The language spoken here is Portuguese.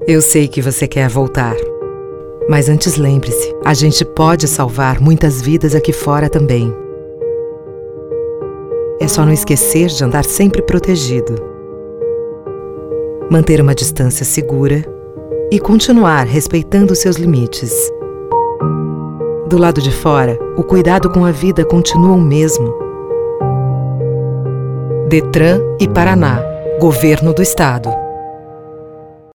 Eu sei que você quer voltar. Mas antes lembre-se, a gente pode salvar muitas vidas aqui fora também. É só não esquecer de andar sempre protegido. Manter uma distância segura e continuar respeitando seus limites. Do lado de fora, o cuidado com a vida continua o mesmo. Detran e Paraná, Governo do Estado.